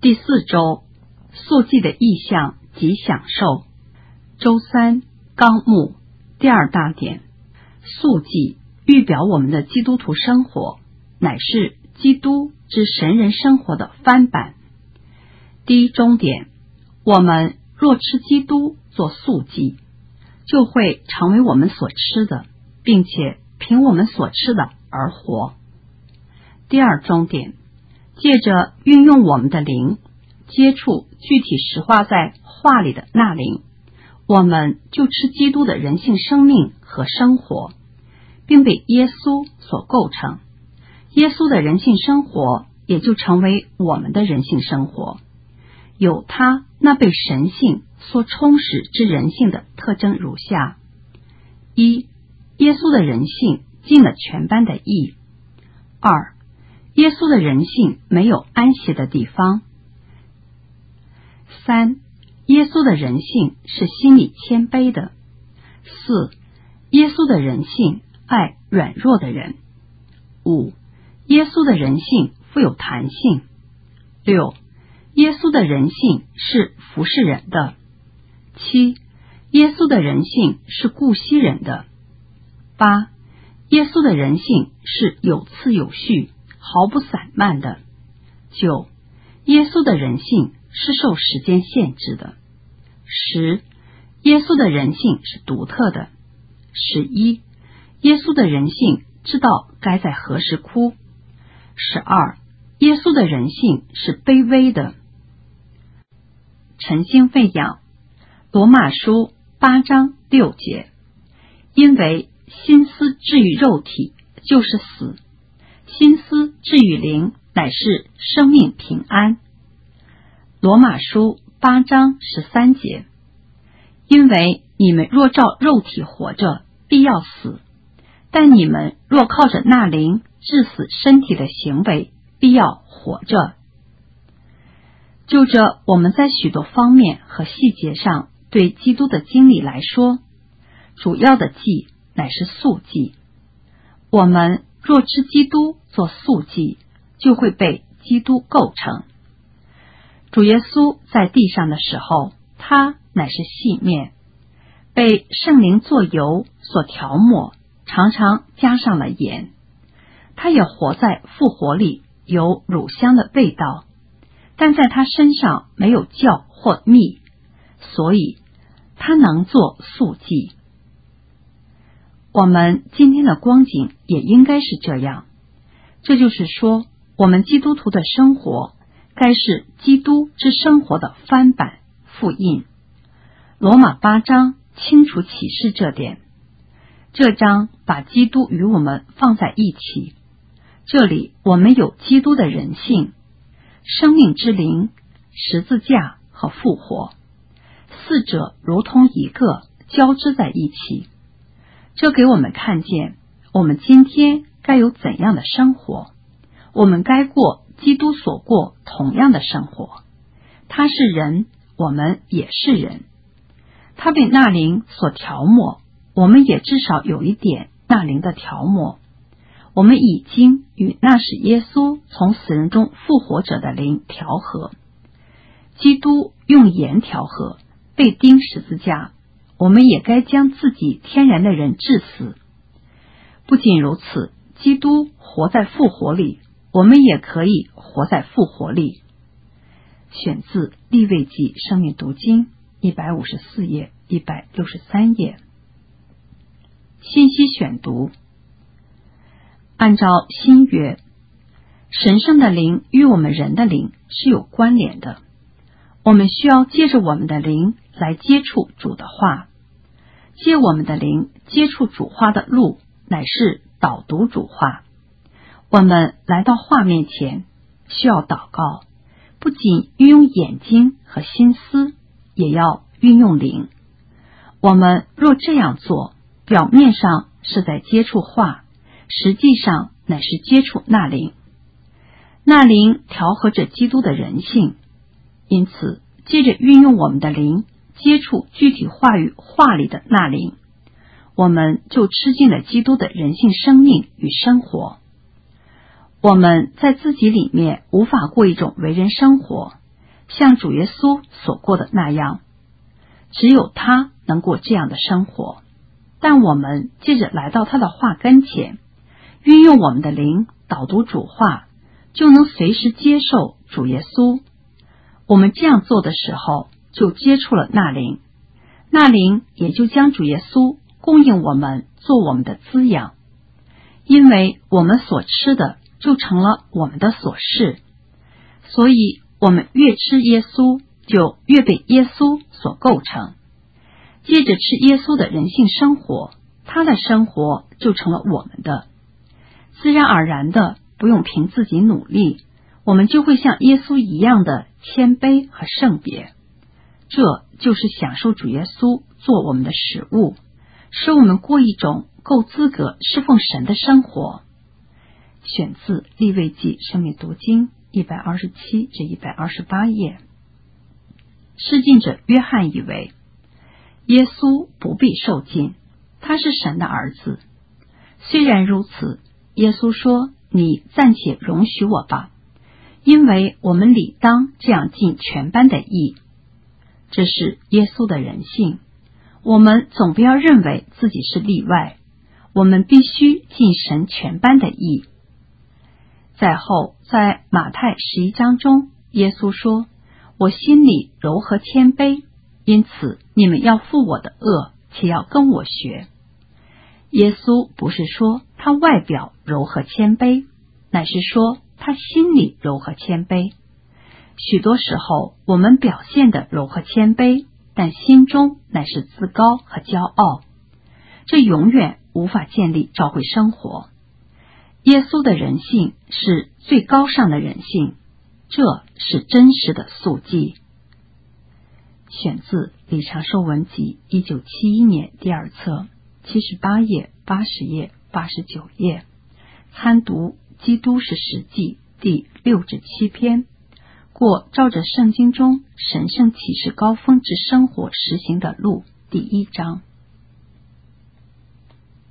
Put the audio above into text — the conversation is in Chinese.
第4周速记的意向及享受。周3纲目第2大点，速记预表我们的基督徒生活，乃是基督之神人生活的翻版。第1中点，我们若吃基督做速记，就会成为我们所吃的，并且凭我们所吃的而活。第2中点，借着运用我们的灵，接触具体实化在话里的那灵，我们就吃基督的人性生命和生活，并被耶稣所构成。耶稣的人性生活也就成为我们的人性生活，有他那被神性所充实之人性的特征如下：1、耶稣的人性尽了全般的义； 2、耶稣的人性没有安歇的地方； 3、耶稣的人性是心里谦卑的； 4、耶稣的人性爱软弱的人； 5、耶稣的人性富有弹性； 6、耶稣的人性是服侍人的； 7、耶稣的人性是顾惜人的； 8、耶稣的人性是有次有序，毫不散漫的； 9、耶稣的人性是受时间限制的； 10、耶稣的人性是独特的； 11、耶稣的人性知道该在何时哭； 12、耶稣的人性是卑微的。晨星喂养，罗马书8章6节，因为心思至于肉体就是死，心思至于灵乃是生命平安。罗马书8章13节，因为你们若照肉体活着，必要死；但你们若靠着那灵治死身体的行为，必要活着。就这我们在许多方面和细节上对基督的经历来说，主要的记乃是速记。我们若吃基督做速记，就会被基督构成。主耶稣在地上的时候，他乃是细面，被圣灵作油所调抹，常常加上了盐。他也活在复活里，有乳香的味道，但在他身上没有酵或蜜，所以他能做速记。我们今天的光景也应该是这样，这就是说，我们基督徒的生活该是基督之生活的翻版复印。罗马8章清楚启示这点。这章把基督与我们放在一起，这里我们有基督的人性、生命之灵、十字架和复活，四者如同一个，交织在一起。这给我们看见我们今天该有怎样的生活，我们该过基督所过同样的生活。他是人，我们也是人。他被那灵所调抹，我们也至少有一点那灵的调抹。我们已经与那使耶稣从死人中复活者的灵调和。基督用盐调和，被钉十字架，我们也该将自己天然的人治死。不仅如此，基督活在复活里，我们也可以活在复活里。选自利未记生命读经154页、163页。信息选读。按照新约，神圣的灵与我们人的灵是有关联的，我们需要借着我们的灵来接触主的话，借我们的灵接触主话的路乃是导读主话。我们来到话面前需要祷告，不仅运用眼睛和心思，也要运用灵。我们若这样做，表面上是在接触话，实际上乃是接触那灵。那灵调和着基督的人性，因此借着运用我们的灵接触具体话语话里的那灵，我们就吃进了基督的人性生命与生活。我们在自己里面无法过一种为人生活， 像主耶稣所过的那样。只有他能过这样的生活，但我们借着来到他的话跟前，运用我们的灵导读主话，就能随时接受主耶稣。我们这样做的时候，就接触了那灵，那灵也就将主耶稣供应我们，做我们的滋养。因为我们所吃的就成了我们的所是，所以我们越吃耶稣，就越被耶稣所构成。借着吃耶稣的人性生活，他的生活就成了我们的。自然而然的，不用凭自己努力，我们就会像耶稣一样的谦卑和圣别。这就是享受主耶稣做我们的食物，使我们过一种够资格侍奉神的生活。选自利未记生命读经127至128页。施浸者约翰以为耶稣不必受浸，他是神的儿子。虽然如此，耶稣说：你暂且容许我吧，因为我们理当这样尽全班的义。这是耶稣的人性，我们总不要认为自己是例外，我们必须尽神全班的义。再后，在马太11章中，耶稣说：我心里柔和谦卑，因此你们要负我的恶，且要跟我学。耶稣不是说他外表柔和谦卑，乃是说他心里柔和谦卑。许多时候我们表现的柔和谦卑，但心中乃是自高和骄傲，这永远无法建立教会生活。耶稣的人性是最高尚的人性，这是真实的素记。选自李长寿文集1971年第2册78页、80页、89页，参读基督是实际第6至7篇，过照着圣经中神圣启示高峰之生活实行的路第1章。